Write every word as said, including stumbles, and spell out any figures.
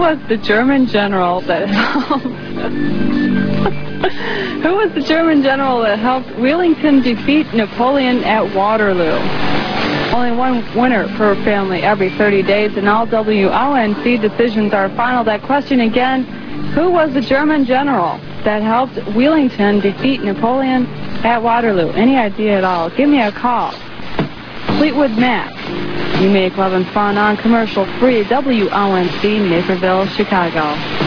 was the German general that helped? Who was the German general that helped Wellington defeat Napoleon at Waterloo? Only one winner per family every thirty days, and all W O N C decisions are final. That question again, who was the German general that helped Wellington defeat Napoleon at Waterloo? Any idea at all? Give me a call. Fleetwood Mac. You make love and fun on commercial free W O N C, Naperville, Chicago.